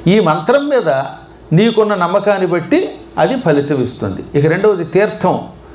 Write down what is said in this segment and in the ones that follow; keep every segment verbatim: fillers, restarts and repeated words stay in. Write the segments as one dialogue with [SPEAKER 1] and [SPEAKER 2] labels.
[SPEAKER 1] ఈ మంత్రం మీద నీకున్న నమ్మకాన్ని బట్టి అది ఫలితం ఇస్తుంది. ఇక రెండవది తీర్థం.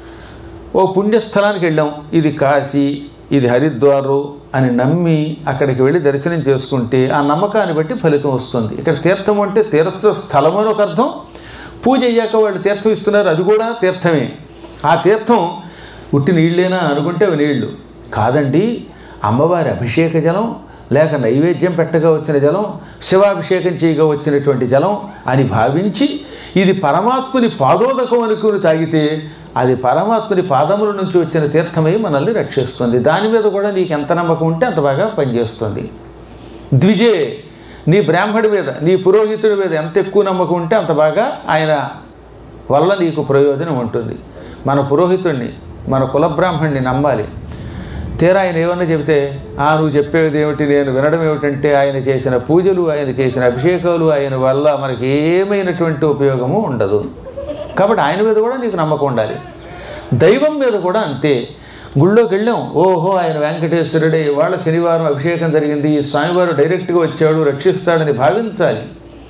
[SPEAKER 1] ఓ పుణ్యస్థలానికి వెళ్ళాం, ఇది కాశీ, ఇది హరిద్వారు అని నమ్మి అక్కడికి వెళ్ళి దర్శనం చేసుకుంటే ఆ నమ్మకాన్ని బట్టి ఫలితం వస్తుంది. ఇక్కడ తీర్థం అంటే తీర్థ స్థలం అని ఒక అర్థం, పూజ అయ్యాక వాళ్ళు తీర్థం ఇస్తున్నారు, అది కూడా తీర్థమే. ఆ తీర్థం ఉట్టి నీళ్ళేనా అనుకుంటే అవి నీళ్లు కాదండి, అమ్మవారి అభిషేక జలం, లేక నైవేద్యం పెట్టగా వచ్చిన జలం, శివాభిషేకం చేయగా వచ్చినటువంటి జలం అని భావించి ఇది పరమాత్ముని పాదోదకం అనుకుని తాగితే అది పరమాత్ముని పాదముల నుంచి వచ్చిన తీర్థమై మనల్ని రక్షిస్తుంది. దాని మీద కూడా నీకు ఎంత నమ్మకం ఉంటే అంత బాగా పనిచేస్తుంది. ద్విజే, నీ బ్రాహ్మడి మీద, నీ పురోహితుడి మీద ఎంత ఎక్కువ నమ్మకం ఉంటే అంత బాగా ఆయన వల్ల నీకు ప్రయోజనం ఉంటుంది. మన పురోహితుడిని, మన కుల బ్రాహ్మణ్ణి నమ్మాలి. తీరా ఆయన ఏమన్నా చెబితే ఆ నువ్వు చెప్పేది ఏమిటి, నేను వినడం ఏమిటంటే ఆయన చేసిన పూజలు, ఆయన చేసిన అభిషేకాలు, ఆయన వల్ల మనకి ఏమైనటువంటి ఉపయోగము ఉండదు. కాబట్టి ఆయన మీద కూడా నీకు నమ్మకం ఉండాలి. దైవం మీద కూడా అంతే. గుళ్ళోకి వెళ్ళాం, ఓహో ఆయన వెంకటేశ్వరుడే, వాళ్ళ శనివారం అభిషేకం జరిగింది, ఈ స్వామివారు డైరెక్ట్గా వచ్చాడు రక్షిస్తాడని భావించాలి.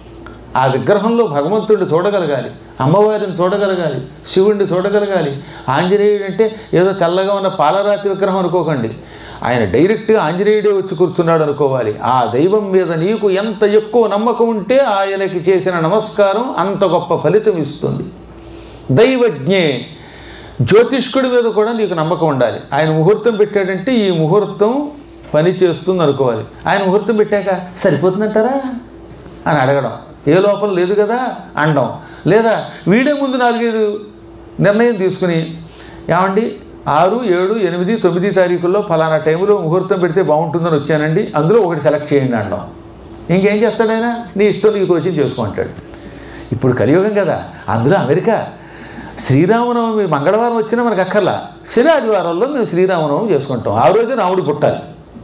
[SPEAKER 1] ఆ విగ్రహంలో భగవంతుడిని చూడగలగాలి, అమ్మవారిని చూడగలగాలి, శివుడిని చూడగలగాలి. ఆంజనేయుడు అంటే ఏదో తెల్లగా ఉన్న పాలరాతి విగ్రహం అనుకోకండి, ఆయన డైరెక్ట్గా ఆంజనేయుడే వచ్చి కూర్చున్నాడు అనుకోవాలి. ఆ దైవం మీద నీకు ఎంత ఎక్కువ నమ్మకం ఉంటే ఆయనకి చేసిన నమస్కారం అంత గొప్ప ఫలితం ఇస్తుంది. దైవజ్ఞే, జ్యోతిష్కుడి మీద కూడా నీకు నమ్మకం ఉండాలి. ఆయన ముహూర్తం పెట్టాడంటే ఈ ముహూర్తం పని చేస్తుంది అనుకోవాలి. ఆయన ముహూర్తం పెట్టాక సరిపోతుందంటారా అని అడగడం, ఏ లోపం లేదు కదా అనడం. లేదా వీడే ముందు నాలుగైదు నిర్ణయం తీసుకుని ఏమండి ఆరు ఏడు ఎనిమిది తొమ్మిది తారీఖుల్లో ఫలానా టైంలో ముహూర్తం పెడితే బాగుంటుందని వచ్చానండి, అందులో ఒకటి సెలెక్ట్ చేయండి అనడం. ఇంకేం చేస్తాడు ఆయన, నీ ఇష్టం నీకు తోచింది చేసుకుంటాడు. ఇప్పుడు కలియుగం కదా, అందులో అమెరికా శ్రీరామనవమి మంగళవారం వచ్చినా మనకు అక్కర్లా, శని ఆదివారంలో మేము శ్రీరామనవమి చేసుకుంటాం. ఆ రోజు రాముడు పుట్టాలి.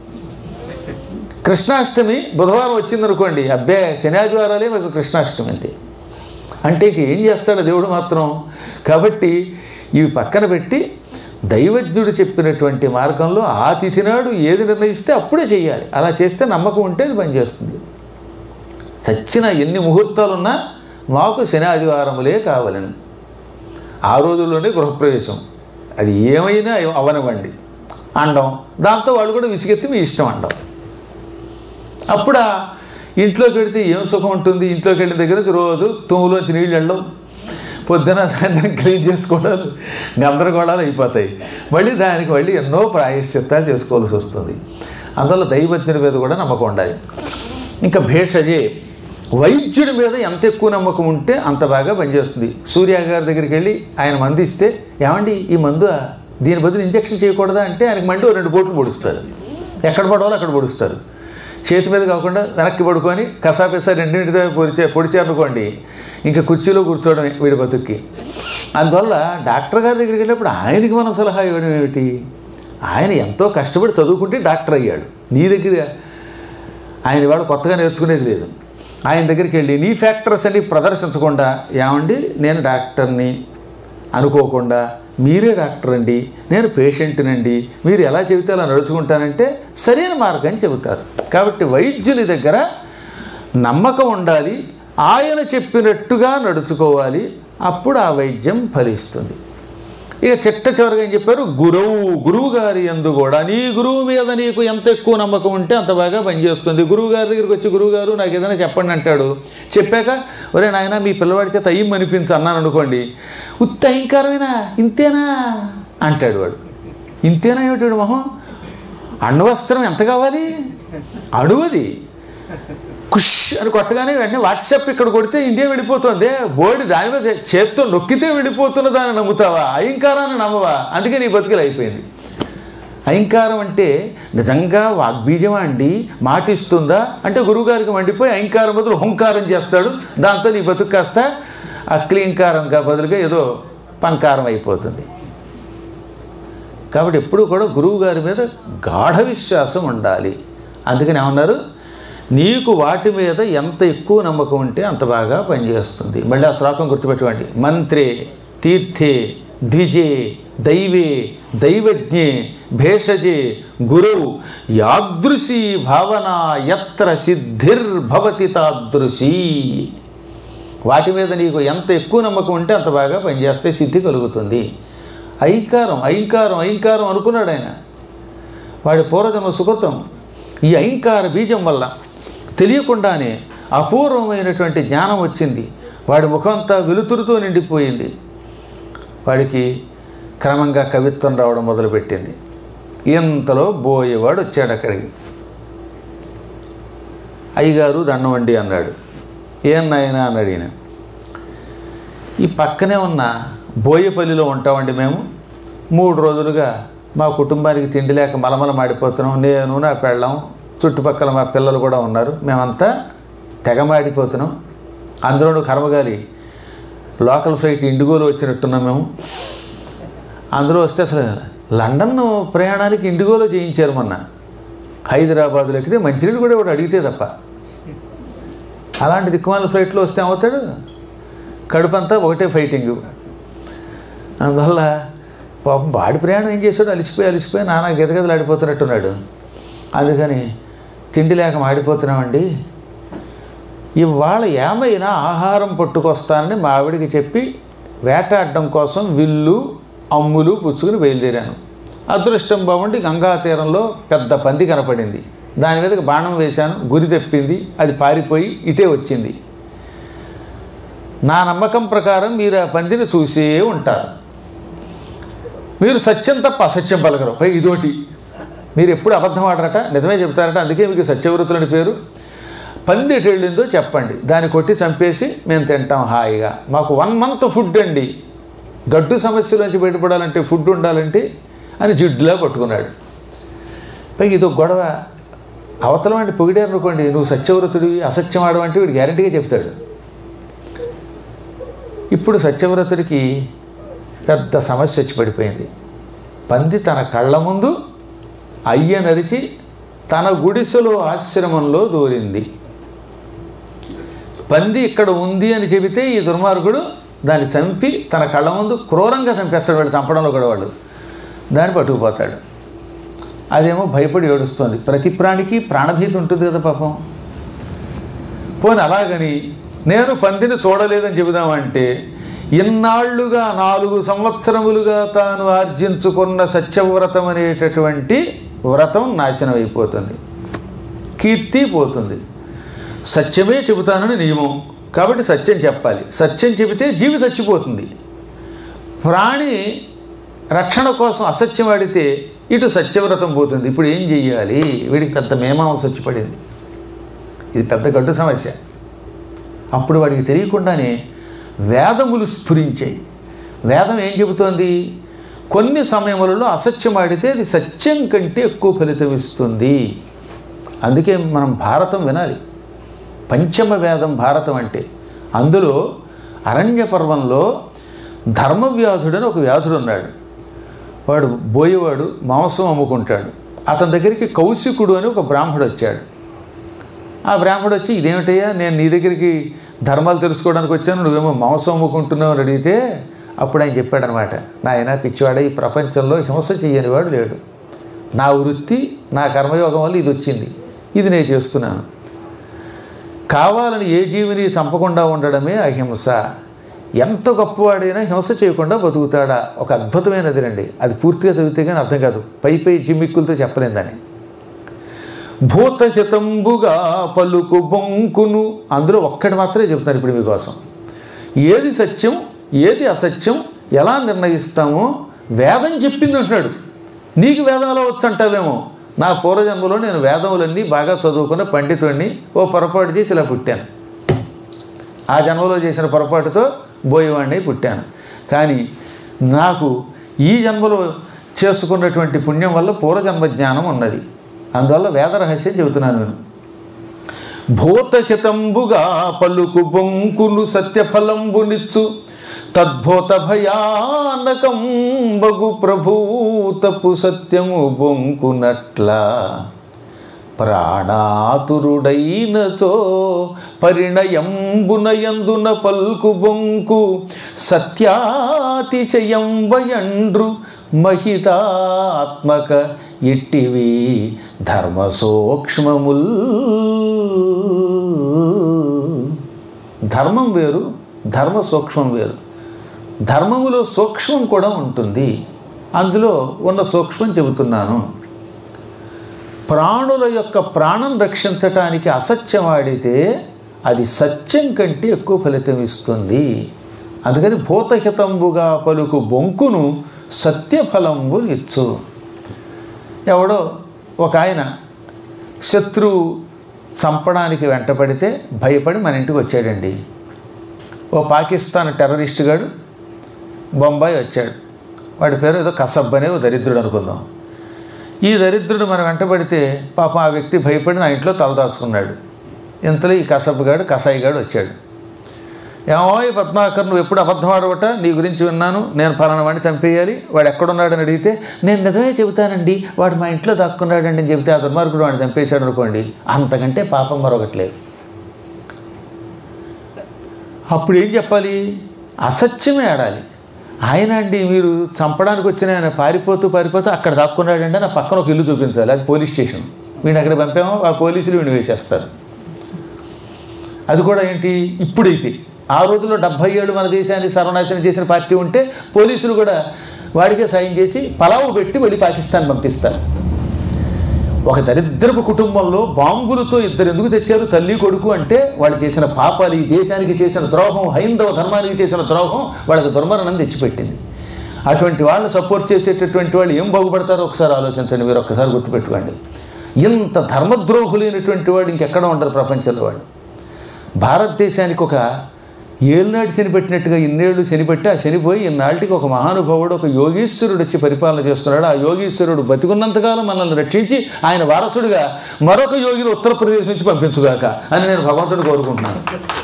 [SPEAKER 1] కృష్ణాష్టమి బుధవారం వచ్చిందనుకోండి, అబ్బే శని ఆదివారాలే మాకు కృష్ణాష్టమి అంతే. అంటే ఏం చేస్తాడు దేవుడు మాత్రం. కాబట్టి ఇవి పక్కన పెట్టి దైవజ్ఞుడు చెప్పినటువంటి మార్గంలో ఆ తిథి నాడు ఏది నిర్ణయిస్తే అప్పుడే చేయాలి. అలా చేస్తే నమ్మకం ఉంటే అది పనిచేస్తుంది. చచ్చిన ఎన్ని ముహూర్తాలున్నా మాకు శని ఆదివారములే కావాలని, ఆ రోజుల్లోనే గృహప్రవేశం, అది ఏమైనా అవనివ్వండి అనడం. దాంతో వాళ్ళు కూడా విసిగెత్తి మీ ఇష్టం అనడం. అప్పుడు ఇంట్లోకి వెళితే ఏం సుఖం ఉంటుంది. ఇంట్లోకి వెళ్ళిన దగ్గర నుంచి రోజు తుమ్ములోంచి నీళ్ళు వెళ్ళడం, పొద్దున సాయంత్రం క్లీన్ చేసుకోవడాలు, గందరగోళాలు అయిపోతాయి. మళ్ళీ దానికి మళ్ళీ ఎన్నో ప్రాయశ్చిత్తాలు చేసుకోవాల్సి వస్తుంది. అందువల్ల దైవజ్ఞుడి మీద కూడా నమ్మకం ఉండాలి. ఇంకా భేషజే, వైద్యుడి మీద ఎంత ఎక్కువ నమ్మకం ఉంటే అంత బాగా పనిచేస్తుంది. సూర్య గారి దగ్గరికి వెళ్ళి ఆయన మందు ఇస్తే, ఏమండి ఈ మందు దీని బదులు ఇంజక్షన్ చేయకూడదా అంటే ఆయనకి మండి రెండు బోట్లు పొడుస్తారు. ఎక్కడ పడవాలో అక్కడ పొడుస్తారు. చేతి మీద కాకుండా వెనక్కి పడుకొని కసాపిసా రెండింటితో పొడిచే పొడిచారనుకోండి, ఇంకా కుర్చీలో కూర్చోవడం వీడి బతుక్కి. అందువల్ల డాక్టర్ గారి దగ్గరికి వెళ్ళినప్పుడు ఆయనకి మనం సలహా ఇవ్వడం ఏమిటి, ఆయన ఎంతో కష్టపడి చదువుకుంటే డాక్టర్ అయ్యాడు. నీ దగ్గర ఆయన వాడు కొత్తగా నేర్చుకునేది లేదు. ఆయన దగ్గరికి వెళ్ళి నీ ఫ్యాక్టర్స్ అని ప్రదర్శించకుండా, ఏమండి నేను డాక్టర్ని అనుకోకుండా, మీరే డాక్టర్ అండి, నేను పేషెంట్నండి, మీరు ఎలా చెబితే అలా నడుచుకుంటానంటే సరైన మార్గం చెబుతారు. కాబట్టి వైద్యుని దగ్గర నమ్మకం ఉండాలి, ఆయన చెప్పినట్టుగా నడుచుకోవాలి, అప్పుడు ఆ వైద్యం ఫలిస్తుంది. ఇక చిట్ట చివరిగా ఏం చెప్పారు, గురువు గురువు గారి యందు కూడా నీ గురువు మీద నీకు ఎంత ఎక్కువ నమ్మకం ఉంటే అంత బాగా పనిచేస్తుంది. గురువు గారి దగ్గరికి వచ్చి గురువు గారు నాకు ఏదైనా చెప్పండి అంటాడు. చెప్పాక ఒరే నాయన మీ పిల్లవాడి చేత అయ్యం అనిపించు అన్నాను అనుకోండి, ఉత్త అహంకారమేనా ఇంతేనా అంటాడు వాడు. ఇంతేనా ఏమిటాడు మొహం, అణ్వస్త్రం ఎంత కావాలి, అణువది కుష్ అని కొట్టగానే వెంటనే వాట్సాప్ ఇక్కడ కొడితే ఇండియా వెళ్ళిపోతుంది. బోర్డు దాని మీద చేత్తో నొక్కితే వెళ్ళిపోతున్న దాన్ని నమ్ముతావా, అహంకారాన్ని నమ్మవా? అందుకే నీ బతుకులు అయిపోయింది. అహంకారం అంటే నిజంగా వాగ్బీజమా అండి, మాటిస్తుందా అంటే గురువుగారికి మండిపోయి అహంకారం బదులు హుంకారం చేస్తాడు. దాంతో నీ బతుకు కాస్త అక్లీంకారంగా బదులుగా ఏదో పంకారం అయిపోతుంది. కాబట్టి ఎప్పుడు కూడా గురువు గారి మీద గాఢ విశ్వాసం ఉండాలి. అందుకని ఏమన్నారు, నీకు వాటి మీద ఎంత ఎక్కువ నమ్మకం ఉంటే అంత బాగా పనిచేస్తుంది. మళ్ళీ ఆ శ్లోకం గుర్తుపెట్టుకోండి, మంత్రే తీర్థే ద్విజే దైవే దైవజ్ఞే భేషజే గురౌ యాదృశీ భావన యత్ర సిద్ధిర్భవతి తాదృశీ. వాటి మీద నీకు ఎంత ఎక్కువ నమ్మకం ఉంటే అంత బాగా పనిచేస్తే సిద్ధి కలుగుతుంది. ఐంకారం ఐంకారం ఐంకారం అనుకున్నాడు ఆయన. వాడి పూర్వజన్మ సుకృతం. ఈ ఐంకార బీజం వల్ల తెలియకుండానే అపూర్వమైనటువంటి జ్ఞానం వచ్చింది. వాడి ముఖంతా వెలుతురుతో నిండిపోయింది. వాడికి క్రమంగా కవిత్వం రావడం మొదలుపెట్టింది. ఇంతలో బోయేవాడు వచ్చాడు అక్కడికి. అయ్యగారు దండం వండి అన్నాడు. ఏం నాయనా అని అడిగిన. ఈ పక్కనే ఉన్న బోయపల్లిలో ఉంటామండి మేము. మూడు రోజులుగా మా కుటుంబానికి తిండి లేక మలమల మాడిపోతున్నాం. నేను నా పెళ్ళాం, చుట్టుపక్కల మా పిల్లలు కూడా ఉన్నారు. మేమంతా తెగమాడిపోతున్నాం. అందులోనూ కర్మగాలి లోకల్ ఫ్లైట్ ఇండిగోలో వచ్చినట్టున్నాం మేము. అందులో వస్తే అసలు లండన్ ప్రయాణానికి ఇండిగోలో చేయించారు మొన్న. హైదరాబాదులో ఎక్కితే మంచినీళ్ళు కూడా ఒకటి అడిగితే తప్ప. అలాంటి దిక్కుమాల ఫ్లైట్లో వస్తే అవుతాడు. కడుపంతా ఒకటే ఫైటింగు. అందువల్ల పాపం వాడి ప్రయాణం ఏం చేశాడు, అలిసిపోయి అలిసిపోయి నానా గెతగెతలు ఆడిపోతున్నట్టున్నాడు. అందుకని తిండి లేక మాడిపోతున్నామండి, ఇవాళ ఏమైనా ఆహారం పట్టుకొస్తానని మా ఆవిడికి చెప్పి వేటాడడం కోసం విల్లు అమ్ములు పుచ్చుకుని బయలుదేరాను. అదృష్టం బాగుండి గంగా తీరంలో పెద్ద పంది కనపడింది. దాని మీదకి బాణం వేశాను, గురి తెప్పింది. అది పారిపోయి ఇటే వచ్చింది. నా నమ్మకం ప్రకారం మీరు ఆ పందిని చూసే ఉంటారు. మీరు సత్యం తప్ప అసత్యం పలకరు. పై ఇదోటి, మీరు ఎప్పుడు అబద్ధం ఆడరట, నిజమే చెప్తారట. అందుకే మీకు సత్యవ్రతులని పేరు. పంది ఎటు వెళ్ళిందో చెప్పండి, దాన్ని కొట్టి చంపేసి మేము తింటాం హాయిగా. మాకు వన్ మంత్ ఫుడ్ అండి, గడ్డు సమస్యలోంచి బయటపడాలంటే ఫుడ్ ఉండాలంటే అని జిడ్లా పట్టుకున్నాడు. పైకి ఇదో గొడవ. అవతల అంటే పొగిడారు అనుకోండి, నువ్వు సత్యవ్రతుడివి అసత్యం ఆడమంటే వీడు గ్యారంటీగా చెప్తాడు. ఇప్పుడు సత్యవ్రతుడికి పెద్ద సమస్య వచ్చి పడిపోయింది. పంది తన కళ్ళ ముందు అయ్య నరిచి తన గుడిసెలో ఆశ్రమంలో దూరింది. పంది ఇక్కడ ఉంది అని చెబితే ఈ దుర్మార్గుడు దాన్ని చంపి తన కళ్ళ ముందు క్రూరంగా చంపేస్తాడు. వాడు చంపడంలో కూడా వాడు దాన్ని పట్టుకుపోతాడు. అదేమో భయపడి ఏడుస్తుంది. ప్రతి ప్రాణికి ప్రాణభీతి ఉంటుంది కదా పాపం. పోనీ అలాగని నేను పందిని చూడలేదని చెబుదామంటే ఇన్నాళ్లుగా నాలుగు సంవత్సరములుగా తాను ఆర్జించుకున్న సత్యవ్రతం అనేటటువంటి వ్రతం నాశనం అయిపోతుంది, కీర్తి పోతుంది. సత్యమే చెబుతానని నియమం కాబట్టి సత్యం చెప్పాలి. సత్యం చెబితే జీవి చచ్చిపోతుంది. ప్రాణి రక్షణ కోసం అసత్యం ఆడితే ఇటు సత్యవ్రతం పోతుంది. ఇప్పుడు ఏం చెయ్యాలి? వీడికి పెద్ద మేమాంస వచ్చి పడింది. ఇది పెద్ద గడ్డు సమస్య. అప్పుడు వాడికి తెలియకుండానే వేదములు స్ఫురించాయి. వేదం ఏం చెబుతోంది? కొన్ని సమయములలో అసత్యం ఆడితే అది సత్యం కంటే ఎక్కువ ఫలితం ఇస్తుంది. అందుకే మనం భారతం వినాలి. పంచమ వేదం భారతం అంటే. అందులో అరణ్య పర్వంలో ధర్మవ్యాధుడని ఒక వ్యాధుడు ఉన్నాడు. వాడు బోయేవాడు, మాంసం అమ్ముకుంటాడు. అతని దగ్గరికి కౌశికుడు అని ఒక బ్రాహ్మడు వచ్చాడు. ఆ బ్రాహ్మడు వచ్చి, ఇదేమిటయ్యా, నేను నీ దగ్గరికి ధర్మాలు తెలుసుకోవడానికి వచ్చాను, నువ్వేమో మాంసం అమ్ముకుంటున్నావు అని అడిగితే అప్పుడు ఆయన చెప్పాడనమాట, నాయన పిచ్చివాడ, ఈ ప్రపంచంలో హింస చెయ్యని వాడు లేడు. నా వృత్తి నా కర్మయోగం వల్ల ఇది వచ్చింది, ఇది నేను చేస్తున్నాను. కావాలని ఏ జీవిని చంపకుండా ఉండడమే అహింస. ఎంత గొప్పవాడైనా హింస చేయకుండా బతుకుతాడా? ఒక అద్భుతమైనది రండి. అది పూర్తిగా చదివితే కానీ అర్థం కాదు, పై పై జిమ్మిక్కులతో చెప్పలేం దాన్ని. భూతహితంబుగా పలుకు బొంకును, అందులో ఒక్కటి మాత్రమే చెప్తాను ఇప్పుడు మీకోసం. ఏది సత్యం ఏది అసత్యం ఎలా నిర్ణయిస్తామో వేదం చెప్పింది అంటున్నాడు. నీకు వేదం ఎలా వచ్చు అంటావేమో. నా పూర్వజన్మలో నేను వేదములన్నీ బాగా చదువుకున్న పండితుడిని, ఓ పొరపాటు చేసి ఇలా పుట్టాను. ఆ జన్మలో చేసిన పొరపాటుతో బోయేవాడిని పుట్టాను. కానీ నాకు ఈ జన్మలో చేసుకున్నటువంటి పుణ్యం వల్ల పూర్వజన్మ జ్ఞానం ఉన్నది. అందువల్ల వేద రహస్యం చెబుతున్నాను నేను. భూతహితంబుగా పలుకు బొంకును సత్యఫలంబునిచ్చు తద్భూత భయానకం బగు ప్రభూతపు సత్యము బొంకునట్లా ప్రాణాతురుడైనచో పరిణయంబునయందున పల్కు బొంకు సత్యాతిశయం వయండ్రు మహితాత్మక ఇట్టివి ధర్మ సూక్ష్మముల్. ధర్మం వేరు, ధర్మ సూక్ష్మం వేరు. ధర్మములో సూక్ష్మం కూడా ఉంటుంది. అందులో ఉన్న సూక్ష్మం చెబుతున్నాను. ప్రాణుల యొక్క ప్రాణం రక్షించటానికి అసత్యం ఆడితే అది సత్యం కంటే ఎక్కువ ఫలితం ఇస్తుంది. అందుకని భూతహితంబుగా పలుకు బొంకును సత్యఫలంబు ఇచ్చు. ఎవడో ఒక ఆయన శత్రువు చంపడానికి వెంటపడితే భయపడి మన ఇంటికి వచ్చాడండి. ఓ పాకిస్తాన్ టెర్రరిస్ట్ గాడు బొంబాయి వచ్చాడు. వాడి పేరు ఏదో కసబ్ అనే ఓ దరిద్రుడు అనుకుందాం. ఈ దరిద్రుడు మనం వెంటబడితే పాపం ఆ వ్యక్తి భయపడి నా ఇంట్లో తలదాచుకున్నాడు. ఇంతలో ఈ కసబ్ గాడు కసాయి గాడు వచ్చాడు. ఏమో ఈ పద్మాకర్ నువ్వు ఎప్పుడు అబద్ధం ఆడవట, నీ గురించి విన్నాను, నేను ఫలానా వాడిని చంపేయాలి, వాడు ఎక్కడున్నాడని అడిగితే నేను నిజమే చెబుతానండి, వాడు మా ఇంట్లో దాక్కున్నాడండి అని చెబితే ఆ దుర్మార్గుడు వాడిని చంపేశాడు అనుకోండి, అంతకంటే పాపం మరొకట్లేదు. అప్పుడు ఏం చెప్పాలి? అసత్యమే ఆడాలి. ఆయన అండి మీరు చంపడానికి వచ్చిన ఆయన పారిపోతూ పారిపోతూ అక్కడ దాక్కున్నాడంటే నా పక్కన ఒక ఇల్లు చూపించాలి, అది పోలీస్ స్టేషన్. వీడిని అక్కడ పంపామో ఆ పోలీసులు వీడిని వేసేస్తారు. అది కూడా ఏంటి, ఇప్పుడైతే ఆ రోజుల్లో డెబ్భై ఏడు మన దేశాన్ని సర్వనాశనం చేసిన పార్టీ ఉంటే పోలీసులు కూడా వాడికే సాయం చేసి పలావు పెట్టి వెళ్ళి పాకిస్తాన్ పంపిస్తారు. ఒక దరిద్రపు కుటుంబంలో బాంబులతో ఇద్దరు ఎందుకు తెచ్చారు, తల్లి కొడుకు అంటే వాళ్ళు చేసిన పాపాలు, ఈ దేశానికి చేసిన ద్రోహం, హైందవ ధర్మానికి చేసిన ద్రోహం వాళ్ళకి దుర్మరణం తెచ్చిపెట్టింది. అటువంటి వాళ్ళని సపోర్ట్ చేసేటటువంటి వాళ్ళు ఏం బాగుపడతారో ఒకసారి ఆలోచించండి, మీరు ఒక్కసారి గుర్తుపెట్టుకోండి. ఇంత ధర్మద్రోహులైనటువంటి వాడు ఇంకెక్కడ ఉండరు ప్రపంచంలో. వాళ్ళు భారతదేశానికి ఒక ఏళ్ళనాటి శని పెట్టినట్టుగా ఇన్నేళ్ళు శని పెట్టి ఆ శనిపోయి ఇన్నాళ్ళకి ఒక మహానుభావుడు, ఒక యోగీశ్వరుడు వచ్చి పరిపాలన చేస్తున్నాడు. ఆ యోగీశ్వరుడు బతికున్నంతకాలం మనల్ని రక్షించి ఆయన వారసుడిగా మరొక యోగిని ఉత్తరప్రదేశ్ నుంచి పంపించుగాక అని నేను భగవంతుడిని కోరుకుంటున్నాను.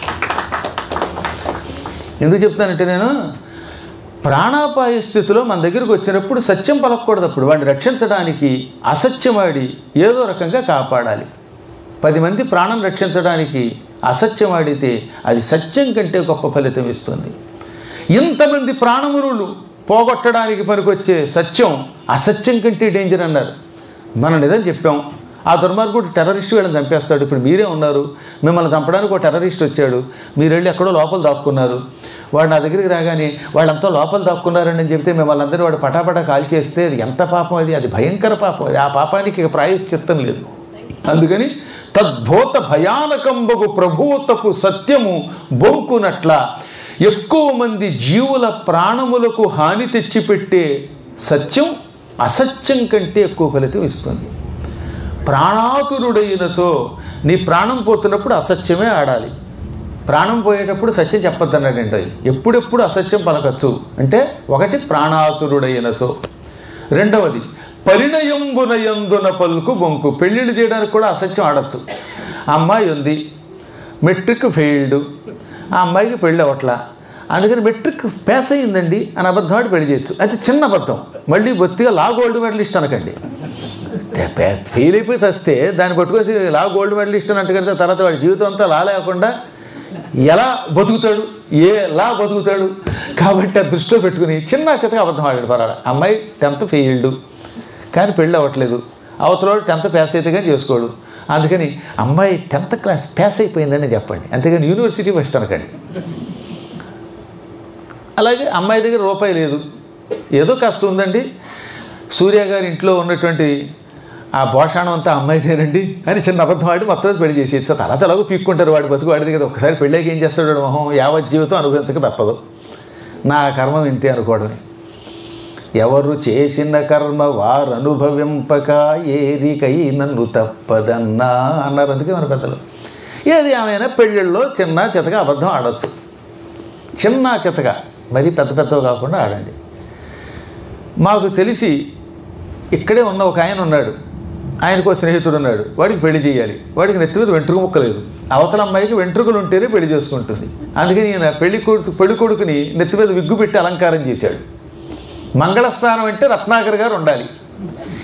[SPEAKER 1] ఎందుకు చెప్తానంటే, నేను ప్రాణాపాయ స్థితిలో మన దగ్గరికి వచ్చినప్పుడు సత్యం పలకూడదు. అప్పుడు వాడిని రక్షించడానికి అసత్యమాడి ఏదో రకంగా కాపాడాలి. పది మంది ప్రాణం రక్షించడానికి అసత్యం ఆడితే అది సత్యం కంటే గొప్ప ఫలితం ఇస్తుంది. ఇంతమంది ప్రాణములు పోగొట్టడానికి పనికొచ్చే సత్యం అసత్యం కంటే డేంజర్ అన్నారు. మనం నిజం చెప్పాం, ఆ దుర్మార్గుడు టెర్రరిస్ట్ వీళ్ళని చంపేస్తాడు. ఇప్పుడు మీరే ఉన్నారు, మిమ్మల్ని చంపడానికి ఒక టెర్రరిస్ట్ వచ్చాడు, మీరు వెళ్ళి ఎక్కడో లోపల దాక్కున్నారు. వాడు నా దగ్గరికి రాగానే వాళ్ళంతా లోపల దాక్కున్నారని చెప్తే మిమ్మల్ని అందరూ వాడు పటాపటా కాల్ చేస్తే అది ఎంత పాపం, అది అది భయంకర పాపం. అది ఆ పాపానికి ప్రాయశ్చిత్తం లేదు. అందుకని తద్భూత భయానకంబగు ప్రభూతపు సత్యము బొంకునట్ల ఎక్కువ మంది జీవుల ప్రాణములకు హాని తెచ్చిపెట్టే సత్యం అసత్యం కంటే ఎక్కువ ఫలితం ఇస్తుంది. ప్రాణాతురుడైనచో, నీ ప్రాణం పోతున్నప్పుడు అసత్యమే ఆడాలి, ప్రాణం పోయేటప్పుడు సత్యం చెప్పొద్దన్నాడండి. ఎప్పుడెప్పుడు అసత్యం పలకచ్చు అంటే, ఒకటి ప్రాణాతురుడైనచో, రెండవది పరిణయంబునయందున పలుకు బొంకు. పెళ్ళిళ్ళు చేయడానికి కూడా అసత్యం ఆడచ్చు. ఆ అమ్మాయి ఉంది, మెట్రిక్ ఫెయిల్డ్, ఆ అమ్మాయికి పెళ్ళి అవ్వట్లా, అందుకని మెట్రిక్ పాస్ అయ్యిందండి అని అబద్ధం ఆడి పెళ్లి చేయొచ్చు. అయితే చిన్న అబద్ధం, మళ్ళీ బొత్తిగా లా గోల్డ్ మెడలిస్ట్ అనకండి. ఫెయిల్ అయిపోయి వస్తే దాన్ని పట్టుకొచ్చి లా గోల్డ్ మెడలిస్ట్ అని అంటుకెడితే తర్వాత వాడి జీవితం అంతా లా లేకుండా ఎలా బతుకుతాడు, ఏ లా బతుకుతాడు. కాబట్టి ఆ దృష్టిలో పెట్టుకుని చిన్న చితగా అబద్ధం ఆడాడు. పరాడు అమ్మాయి టెన్త్ ఫెయిల్డ్ కానీ పెళ్ళి అవ్వట్లేదు, అవతల టెన్త్ పాస్ అయితే కానీ చేసుకోడు. అందుకని అమ్మాయి టెన్త్ క్లాస్ పాస్ అయిపోయిందని చెప్పండి, అంతేగాని యూనివర్సిటీ ఫస్ట్ అనకండి. అలాగే అమ్మాయి దగ్గర రూపాయి లేదు, ఏదో కాస్త ఉందండి, సూర్య గారి ఇంట్లో ఉన్నటువంటి ఆ భోషాణం అంతా అమ్మాయిదేనండి అని చిన్న అబద్ధం ఆడి మొత్తం పెళ్లి చేసేయచ్చు. తర్వాత ఎలాగో పీక్కుంటారు, వాడి బతుకు వాడిది కదా. ఒకసారి పెళ్ళాక ఏం చేస్తాడు వాడు మొహం, యావత్ జీవితం అనుభవించక తప్పదు, నా కర్మం ఇంతే అనుకోవడమే. ఎవరు చేసిన కర్మ వారు అనుభవింపక ఏరికై నన్ను తప్పదన్నా అన్నారు. అందుకే మన పెద్దలు. ఏది ఏమైనా పెళ్ళిళ్ళలో చిన్న చితగా అబద్ధం ఆడవచ్చు, చిన్న చితగా, మరీ పెద్ద పెద్దవి కాకుండా ఆడండి. మాకు తెలిసి ఇక్కడే ఉన్న ఒక ఆయన ఉన్నాడు, ఆయనకు స్నేహితుడు ఉన్నాడు, వాడికి పెళ్లి చేయాలి. వాడికి నెత్తి మీద వెంట్రుక ముక్క లేదు, అవతల అమ్మాయికి వెంట్రుకలు ఉంటేనే పెళ్లి చేసుకుంటుంది. అందుకని ఈయన పెళ్లి కొడుకు పెళ్లి కొడుకుని నెత్తి మీద విగ్గు పెట్టి అలంకారం చేశాడు. మంగళస్నానం అంటే రత్నాకర్ గారు ఉండాలి.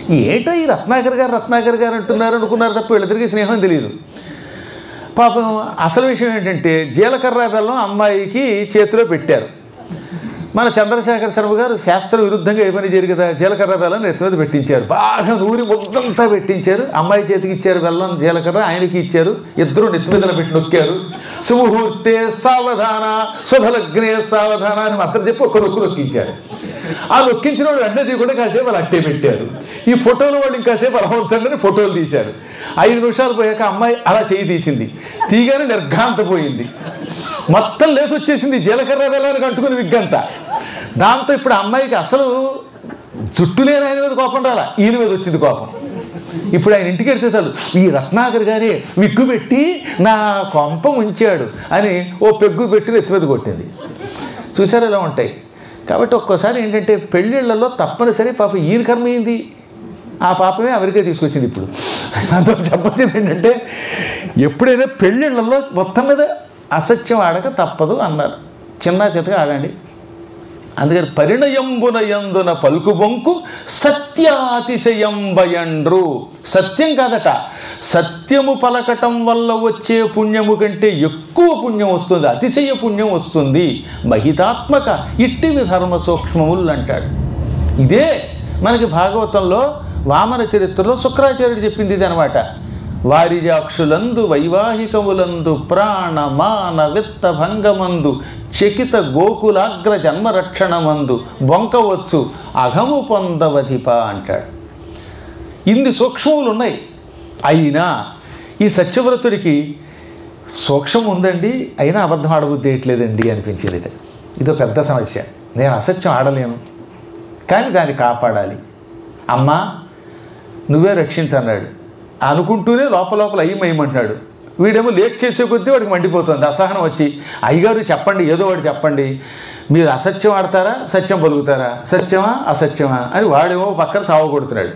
[SPEAKER 1] ఏటో ఈ రత్నాకర్ గారు రత్నాకర్ గారు అంటున్నారు అనుకున్నారు తప్ప వీళ్ళిద్దరికీ స్నేహం తెలియదు. పాపం అసలు విషయం ఏంటంటే జీలకర్ర బెల్లం అమ్మాయికి చేతిలో పెట్టారు. మన చంద్రశేఖర శర్మ గారు శాస్త్ర విరుద్ధంగా ఏ పని జరిగదా జీలకర్ర బెల్లం ఎత్తి మీద పెట్టించారు. బాగా నూరి ముద్దంతా పెట్టించారు. అమ్మాయి చేతికి ఇచ్చారు బెల్లం జీలకర్ర, ఆయనకి ఇచ్చారు. ఇద్దరు నెత్తి మీద పెట్టి నొక్కారు. సుముహూర్తే సావధాన శుభలగ్నే సావధాన అని మాత్రం చెప్పి ఒక్క నొక్కు నొక్కించారు. ఆ నొక్కించిన వాడు వెంటనే కూడా కాసేపు వాళ్ళు అట్టే పెట్టారు. ఈ ఫోటోలు వాళ్ళు ఇంకాసేపు అలా ఉంచండి అని ఫోటోలు తీశారు. ఐదు నిమిషాలు పోయాక అమ్మాయి అలా చేయి తీసింది. తీగానే నిర్ఘాంతపోయింది. మొత్తం లేసి వచ్చేసింది జీలకర్ర బెల్లానికి అంటుకుని విగ్గంతా. దాంతో ఇప్పుడు అమ్మాయికి అసలు జుట్టు లేని ఆయన మీద కోపం రాలా, ఈయన మీద వచ్చింది కోపం. ఇప్పుడు ఆయన ఇంటికి వెళ్తే చాలు ఈ రత్నాకర్ గారే విగ్గు పెట్టి నా కొంప ఉంచాడు అని ఓ పెగ్గు పెట్టి ఎత్తి మీద కొట్టింది. చూసారు ఎలా ఉంటాయి. కాబట్టి ఒక్కోసారి ఏంటంటే పెళ్ళిళ్ళల్లో తప్పనిసరి పాప ఈయన కర్మ అయింది, ఆ పాపమే అమెరికా తీసుకొచ్చింది. ఇప్పుడు అందులో చెప్పొచ్చింది ఏంటంటే ఎప్పుడైనా పెళ్ళిళ్ళల్లో మొత్తం మీద అసత్యం ఆడక తప్పదు అన్నారు. చిన్న చితగా ఆడండి. అందుకని పరిణయంబున యందున పలుకు బొంకు సత్యాతిశయంబయండ్రు. సత్యం కాదట, సత్యము పలకటం వల్ల వచ్చే పుణ్యము కంటే ఎక్కువ పుణ్యం వస్తుంది, అతిశయ పుణ్యం వస్తుంది. మహితాత్మక ఇట్టివి ధర్మ సూక్ష్మములు అంటాడు. ఇదే మనకి భాగవతంలో వామన చరిత్రలో శుక్రాచార్యుడు చెప్పింది ఇది అనమాట. వారిజాక్షులందు వైవాహికములందు ప్రాణ మాన విత్త భంగమందు చకిత గోకులాగ్ర జన్మరక్షణమందు బొంకవచ్చు అఘము పొందవధిప అంటాడు. ఇన్ని సూక్ష్మములు ఉన్నాయి. అయినా ఈ సత్యవ్రతుడికి సూక్ష్మం ఉందండి, అయినా అబద్ధం ఆడబుద్ధి వేయట్లేదండి అనిపించేది. ఇదో పెద్ద సమస్య. నేను అసత్యం ఆడలేను, కానీ దాన్ని కాపాడాలి. అమ్మా నువ్వే రక్షించన్నాడు అనుకుంటూనే లోపల లోపల అయ్యమయ్యమంటున్నాడు. వీడేమో లేట్ చేసే కొద్దీ వాడికి మండిపోతుంది. అసహనం వచ్చి అయ్యగారు చెప్పండి, ఏదో వాడు చెప్పండి, మీరు అసత్యం ఆడతారా సత్యం పలుకుతారా, సత్యమా అసత్యమా అని వాడేమో పక్కన చావగొడుతున్నాడు.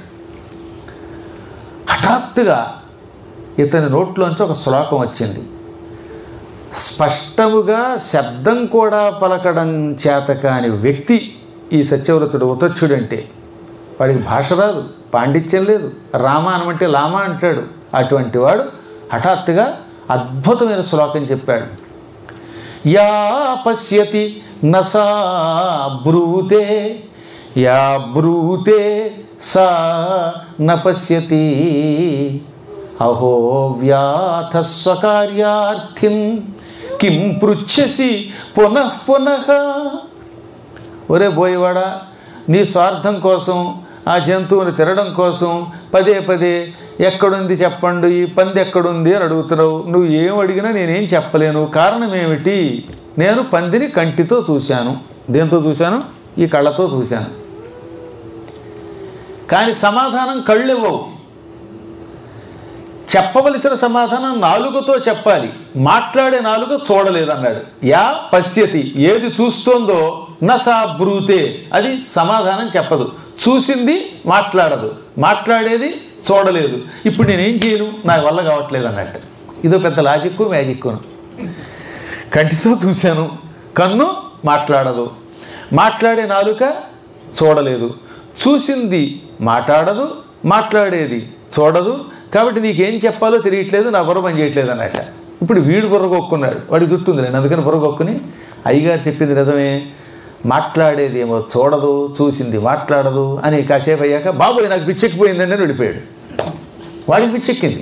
[SPEAKER 1] హఠాత్తుగా ఇతని నోట్లోంచి ఒక శ్లోకం వచ్చింది. స్పష్టముగా శబ్దం కూడా పలకడం చేత కాని వ్యక్తి ఈ సత్యవ్రతుడు, ఉతచ్చుడంటే. వాడికి భాష రాదు, పాండిత్యం లేదు, రామ అనమంటే లామ అంటాడు. అటువంటి వాడు హఠాత్తుగా అద్భుతమైన శ్లోకం చెప్పాడు. యా పశ్యతి నసా బ్రూతే, యా బ్రూతే సా న పశ్యతి, అహో వ్యాథ స్వకార్యార్థిం కిం పృచ్ఛసి పునః పునః. ఒరే బోయవాడా, నీ స్వార్థం కోసం ఆ జంతువుని తినడం కోసం పదే పదే ఎక్కడుంది చెప్పండి, ఈ పంది ఎక్కడుంది అని అడుగుతున్నావు. నువ్వు ఏం అడిగినా నేనేం చెప్పలేను. కారణం ఏమిటి? నేను పందిని కంటితో చూశాను. దేంతో చూశాను? ఈ కళ్ళతో చూశాను. కానీ సమాధానం కళ్ళు ఇవ్వవు. చెప్పవలసిన సమాధానం నాలుగుతో చెప్పాలి. మాట్లాడే నాలుగు చూడలేదన్నాడు. యా పశ్యతి, ఏది చూస్తోందో, నసా బ్రూతే, అది సమాధానం చెప్పదు. చూసింది మాట్లాడదు, మాట్లాడేది చూడలేదు. ఇప్పుడు నేనేం చేయను, నా వల్ల కావట్లేదు అన్నట్టు. ఇదో పెద్ద లాజిక్కు మ్యాజిక్కును. కంటితో చూశాను, కన్ను మాట్లాడదు, మాట్లాడే నాలుక చూడలేదు, చూసింది మాట్లాడదు, మాట్లాడేది చూడదు. కాబట్టి నీకేం చెప్పాలో తెలియట్లేదు, నా బుర్ర పని చేయట్లేదు అన్నట్ట. ఇప్పుడు వీడు బుర్రగొక్కున్నాడు, వాడికి జుట్టుంది నేను, అందుకని బుర్రగొక్కుని అయ్యగారు చెప్పింది నిజమే, మాట్లాడేది ఏమో చూడదు, చూసింది మాట్లాడదు అని కాసేపు అయ్యాక బాబోయ్ నాకు పిచ్చెక్కిపోయిందండి అని విడిపోయాడు. వాడికి పిచ్చెక్కింది.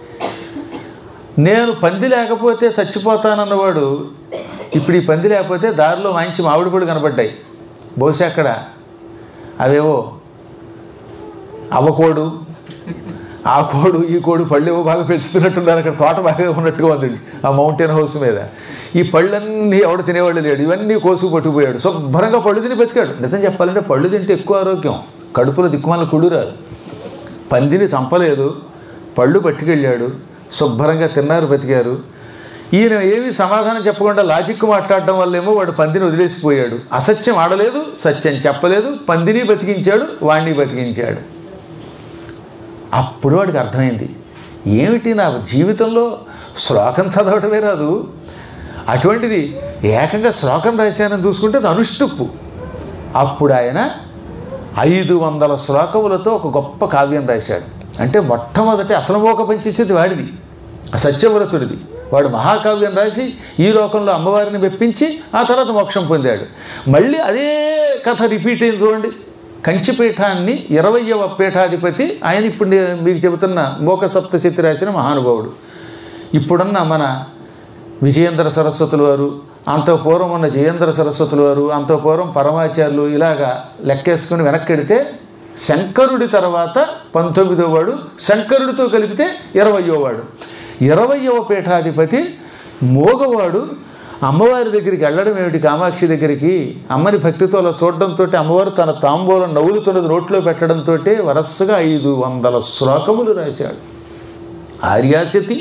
[SPEAKER 1] నేను పంది లేకపోతే చచ్చిపోతానన్నవాడు ఇప్పుడు ఈ పంది లేకపోతే దారిలో మంచి మామిడి పళ్ళు కనబడ్డాయి. బహుశా అక్కడ అవేవో అవ్వకోడు, ఆ కోడు ఈ కోడు పళ్ళు ఏవో బాగా పెంచుతున్నట్టున్నారు. అక్కడ తోట బాగా ఉన్నట్టుగా ఉంది ఆ మౌంటైన్ హౌస్ మీద. ఈ పళ్ళన్నీ ఎవడు తినేవాళ్ళు లేడు, ఇవన్నీ కోసుకు పట్టుకుపోయాడు. శుభ్రంగా పళ్ళు తిని బతికాడు. నిజం చెప్పాలంటే పళ్ళు తింటే ఎక్కువ ఆరోగ్యం, కడుపులో దిక్కుమాల కుళ్ళు రాదు. పందిని చంపలేదు, పళ్ళు పట్టుకెళ్ళాడు, శుభ్రంగా తిన్నారు, బతికారు. ఈయన ఏమీ సమాధానం చెప్పకుండా లాజిక్ మాట్లాడడం వల్లేమో వాడు పందిని వదిలేసిపోయాడు. అసత్యం ఆడలేదు, సత్యం చెప్పలేదు, పందిని బతికించాడు, వాణ్ణి బతికించాడు. అప్పుడు వాడికి అర్థమైంది, ఏమిటి నా జీవితంలో శ్లోకం చదవటమే రాదు, అటువంటిది ఏకంగా శ్లోకం రాశానని చూసుకుంటే అది అనుష్టుప్పు. అప్పుడు ఆయన ఐదు వందల శ్లోకములతో ఒక గొప్ప కావ్యం రాశాడు. అంటే మొట్టమొదటి అసలు మోక పంచేసేది వాడిది, సత్యవ్రతుడిది. వాడు మహాకావ్యం రాసి ఈ లోకంలో అమ్మవారిని మెప్పించి ఆ తర్వాత మోక్షం పొందాడు. మళ్ళీ అదే కథ రిపీట్ అయింది చూడండి. కంచిపీఠాన్ని ఇరవయవ పీఠాధిపతి ఆయన, ఇప్పుడు మీకు చెబుతున్న మోక సప్తశతి రాసిన మహానుభావుడు. ఇప్పుడున్న మన విజయేంద్ర సరస్వతుల వారు, అంత పూర్వం ఉన్న జయేంద్ర సరస్వతుల వారు, అంత పూర్వం పరమాచార్యులు, ఇలాగా లెక్కేసుకుని వెనక్కెడితే శంకరుడి తర్వాత పంతొమ్మిదో వాడు, శంకరుడితో కలిపితే ఇరవయో వాడు. ఇరవయవ పీఠాధిపతి మోగవాడు అమ్మవారి దగ్గరికి వెళ్ళడం ఏమిటి, కామాక్షి దగ్గరికి అమ్మని భక్తితో అలా చూడడంతో అమ్మవారు తన తాంబూలం నవ్వులుతున్నది నోట్లో పెట్టడంతో వరసగా ఐదు వందల శ్లోకములు రాశాడు. ఆర్యాశతి,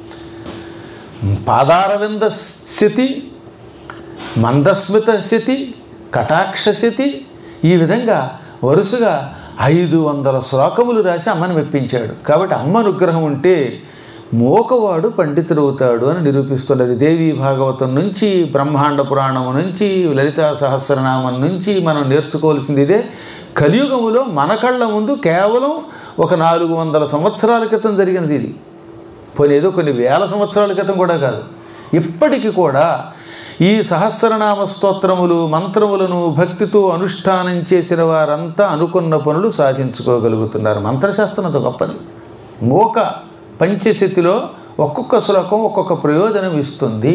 [SPEAKER 1] పాదారవింద శతి, మందస్మిత శతి, కటాక్ష శతి, ఈ విధంగా వరుసగా ఐదు వందల శ్లోకములు రాసి అమ్మని మెప్పించాడు. కాబట్టి అమ్మ అనుగ్రహం ఉంటే మోకవాడు పండితుడవుతాడు అని నిరూపిస్తున్నది. దేవీ భాగవతం నుంచి, బ్రహ్మాండ పురాణం నుంచి, లలితా సహస్రనామం నుంచి మనం నేర్చుకోవాల్సింది ఇదే. కలియుగములో మన కళ్ళ ముందు కేవలం ఒక నాలుగు వందల సంవత్సరాల క్రితం జరిగినది ఇది. పోనీ ఏదో కొన్ని వేల సంవత్సరాల క్రితం కూడా కాదు. ఇప్పటికీ కూడా ఈ సహస్రనామ స్తోత్రములు మంత్రములను భక్తితో అనుష్ఠానం చేసిన వారంతా అనుకున్న పనులు సాధించుకోగలుగుతున్నారు. మంత్రశాస్త్రం అంత గొప్పది. మోక పంచశతిలో ఒక్కొక్క శ్లోకం ఒక్కొక్క ప్రయోజనం ఇస్తుంది.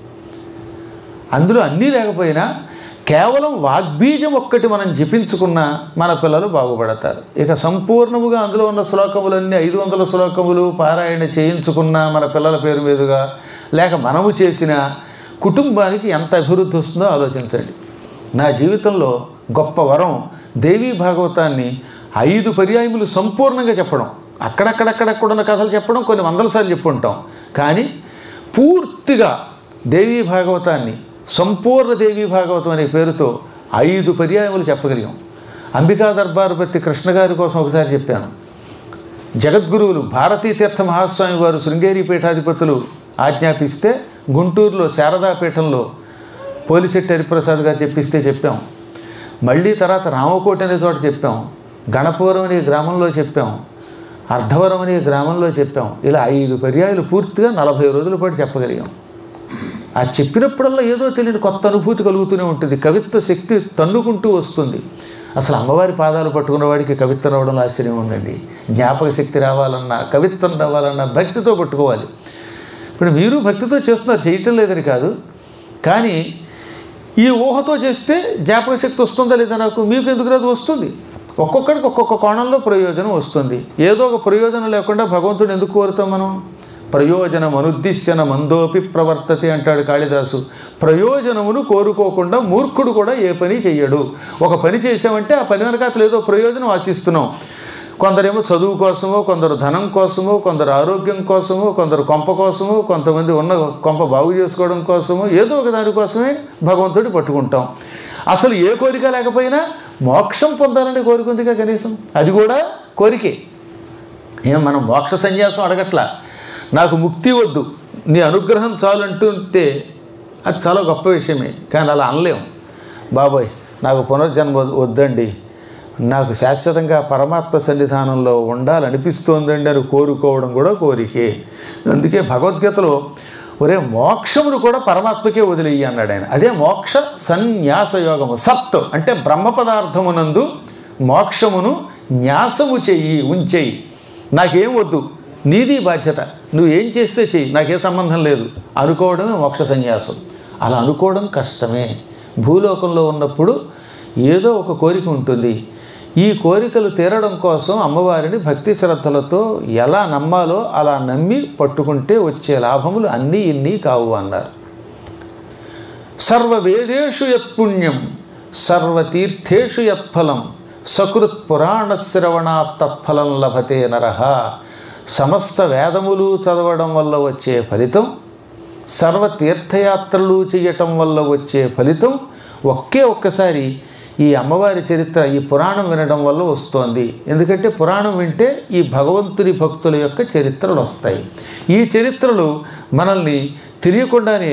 [SPEAKER 1] అందులో అన్నీ లేకపోయినా కేవలం వాగ్బీజం ఒక్కటి మనం జపించుకున్న మన పిల్లలు బాగుపడతారు. ఇక సంపూర్ణముగా అందులో ఉన్న శ్లోకములన్నీ ఐదు వందల శ్లోకములు పారాయణ చేయించుకున్న మన పిల్లల పేరు మీదుగా, లేక మనము చేసిన కుటుంబానికి ఎంత అభివృద్ధి వస్తుందో ఆలోచించండి. నా జీవితంలో గొప్ప వరం దేవీ భాగవతాన్ని ఐదు పర్యాయములు సంపూర్ణంగా చెప్పడం. అక్కడక్కడక్కడక్కడున్న కథలు చెప్పడం కొన్ని వందల సార్లు చెప్పుంటాం, కానీ పూర్తిగా దేవీ భాగవతాన్ని సంపూర్ణ దేవీ భాగవతం అనే పేరుతో ఐదు పర్యాయములు చెప్పగలిగాం. అంబికా దర్బారుపతి కృష్ణ గారి కోసం ఒకసారి చెప్పాను. జగద్గురువులు భారతీ తీర్థ మహాస్వామి వారు శృంగేరి పీఠాధిపతులు ఆజ్ఞాపిస్తే గుంటూరులో శారదాపీఠంలో పోలిశెట్టి హరిప్రసాద్ గారు చెప్పిస్తే చెప్పాం. మళ్ళీ తర్వాత రామకోటి అనే చోట చెప్పాం, గణపవరం అనే గ్రామంలో చెప్పాం, అర్ధవరం అనే గ్రామంలో చెప్పాం. ఇలా ఐదు పర్యాయాలు పూర్తిగా నలభై రోజుల పాటు చెప్పగలిగాం. ఆ చెప్పినప్పుడల్లా ఏదో తెలియని కొత్త అనుభూతి కలుగుతూనే ఉంటుంది. కవిత్వ శక్తి తన్నుకుంటూ వస్తుంది. అసలు అమ్మవారి పాదాలు పట్టుకున్న వాడికి కవిత్వం రావడంలో ఆశ్చర్యం ఉందండి. జ్ఞాపక శక్తి రావాలన్నా, కవిత్వం రావాలన్నా భక్తితో పట్టుకోవాలి. ఇప్పుడు మీరు భక్తితో చేస్తున్నారు, చేయటం లేదని కాదు, కానీ ఈ ఊహతో చేస్తే జ్ఞాపక శక్తి వస్తుందా లేదా నాకు, మీకు ఎందుకు రాదు, వస్తుంది. ఒక్కొక్కడికి ఒక్కొక్క కోణంలో ప్రయోజనం వస్తుంది. ఏదో ఒక ప్రయోజనం లేకుండా భగవంతుడు ఎందుకు కోరుతాం మనం? ప్రయోజనం అనుద్దిశ్యన మందోపి ప్రవర్తతే అంటాడు కాళిదాసు. ప్రయోజనమును కోరుకోకుండా మూర్ఖుడు కూడా ఏ పని చెయ్యడు. ఒక పని చేసామంటే ఆ పని వెనకాతలు ఏదో ప్రయోజనం ఆశిస్తున్నాం. కొందరేమో చదువు కోసమో, కొందరు ధనం కోసమో, కొందరు ఆరోగ్యం కోసమో, కొందరు కొంప కోసమో, కొంతమంది ఉన్న కొంప బాగు చేసుకోవడం కోసమో, ఏదో ఒక దానికోసమే భగవంతుడి పట్టుకుంటాం. అసలు ఏ కోరిక లేకపోయినా మోక్షం పొందాలని కోరుకుందిగా కనీసం, అది కూడా కోరికే. ఏం మనం మోక్ష సన్యాసం అడగట్లా, నాకు ముక్తి వద్దు నీ అనుగ్రహం చాలు అంటుంటే అది చాలా గొప్ప విషయమే. కానీ అలా అనలేం. బాబోయ్ నాకు పునర్జన్మ వద్దండి, నాకు శాశ్వతంగా పరమాత్మ సన్నిధానంలో ఉండాలనిపిస్తోందండి అని కోరుకోవడం కూడా కోరికే. అందుకే భగవద్గీతలో ఒరే మోక్షమును కూడా పరమాత్మకే వదిలేయి అన్నాడు ఆయన. అదే మోక్ష సన్యాస యోగము. సత్ అంటే బ్రహ్మ పదార్థమునందు మోక్షమును న్యాసము చెయ్యి, ఉంచేయి. నాకేం వద్దు, నీది బాధ్యత, నువ్వేం చేస్తే చెయ్యి, నాకే సంబంధం లేదు అనుకోవడమే మోక్ష సన్యాసం. అలా అనుకోవడం కష్టమే. భూలోకంలో ఉన్నప్పుడు ఏదో ఒక కోరిక ఉంటుంది. ఈ కోరికలు తీరడం కోసం అమ్మవారిని భక్తి శ్రద్ధలతో ఎలా నమ్మాలో అలా నమ్మి పట్టుకుంటే వచ్చే లాభములు అన్నీ ఇన్ని కావు అన్నారు. సర్వవేదేషు యత్పుణ్యం సర్వతీర్థేషు యత్ఫలం సకృత్ పురాణ శ్రవణాత్ తత్ఫలం లభతే నరః. సమస్త వేదములు చదవడం వల్ల వచ్చే ఫలితం, సర్వతీర్థయాత్రలు చేయటం వల్ల వచ్చే ఫలితం ఒకే ఒక్కసారి ఈ అమ్మవారి చరిత్ర, ఈ పురాణం వినడం వల్ల వస్తోంది. ఎందుకంటే పురాణం వింటే ఈ భగవంతుని భక్తుల యొక్క చరిత్రలు వస్తాయి. ఈ చరిత్రలు మనల్ని తెలియకుండానే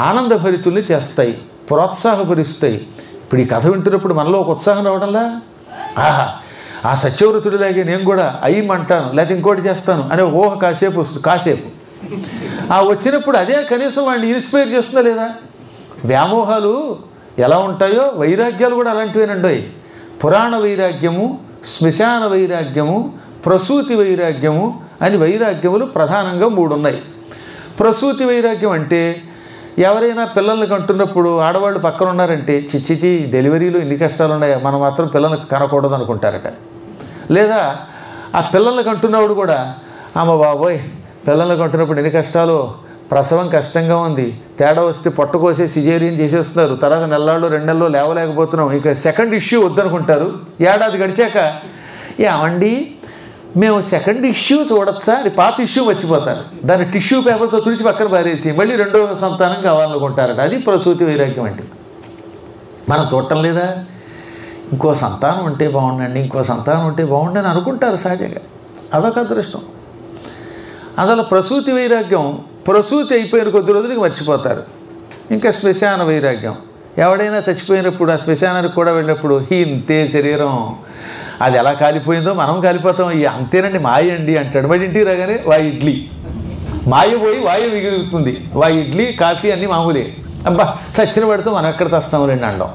[SPEAKER 1] ఆనందభరితుల్ని చేస్తాయి, ప్రోత్సాహపరుస్తాయి. ఇప్పుడు ఈ కథ వింటున్నప్పుడు మనలో ఒక ఉత్సాహం రావడంలా, ఆహా ఆ సత్యవ్రతుడిలాగే నేను కూడా అయ్యమంటాను లేకపోతే ఇంకోటి చేస్తాను అనే ఊహ కాసేపు వస్తుంది. కాసేపు ఆ వచ్చినప్పుడు అదే కనీసం వాడిని ఇన్స్పైర్ చేస్తుందా లేదా? వ్యామోహాలు ఎలా ఉంటాయో వైరాగ్యాలు కూడా అలాంటివేనండి. పురాణ వైరాగ్యము, శ్మశాన వైరాగ్యము, ప్రసూతి వైరాగ్యము అని వైరాగ్యములు ప్రధానంగా మూడు ఉన్నాయి. ప్రసూతి వైరాగ్యం అంటే ఎవరైనా పిల్లల్ని కంటున్నప్పుడు ఆడవాళ్ళు పక్కన ఉన్నారంటే చిచ్చిచి డెలివరీలో ఇన్ని కష్టాలు ఉన్నాయా, మనం మాత్రం పిల్లల్ని కనకూడదు అనుకుంటారట. లేదా ఆ పిల్లల్ని కంటున్నప్పుడు కూడా అమ్మ బాబోయ్ పిల్లల్ని కంటున్నప్పుడు ఎన్ని కష్టాలు, ప్రసవం కష్టంగా ఉంది, తేడా వస్తే పొట్టకోసే సిజేరియన్ చేసేస్తున్నారు, తర్వాత నెలల్లో రెండు నెలల్లో లేవలేకపోతున్నాం, ఇక సెకండ్ ఇష్యూ వద్దనుకుంటారు. ఏడాది గడిచాక ఏమండి మేము సెకండ్ ఇష్యూ చూడొచ్చా అని పాత ఇష్యూ మర్చిపోతారు. దాన్ని టిష్యూ పేపర్తో తుడిచి పక్కన పారేసి మళ్ళీ రెండో సంతానం కావాలనుకుంటారట. అది ప్రసూతి వైరాగ్యం అంటే. మనం చూడటం లేదా? ఇంకో సంతానం ఉంటే బాగుండండి, ఇంకో సంతానం ఉంటే బాగుండని అనుకుంటారు సహజంగా. అదొక అదృష్టం. అందులో ప్రసూతి వైరాగ్యం ప్రసూతి అయిపోయిన కొద్ది రోజులకి మర్చిపోతారు. ఇంకా శ్మశాన వైరాగ్యం, ఎవడైనా చచ్చిపోయినప్పుడు ఆ శ్మశానానికి కూడా వెళ్ళినప్పుడు ఇంతే శరీరం, అది ఎలా కాలిపోయిందో మనం కాలిపోతాం, ఈ అంతేనండి మాయ అండి అంటాడు. మరి ఇంటికి రాగానే వా ఇడ్లీ, మాయ పోయి వాయు మిగులుతుంది, వా ఇడ్లీ కాఫీ అన్నీ మామూలే. అబ్బా చచ్చిన పడితే మనం ఎక్కడ చస్తాంలేండి అండం.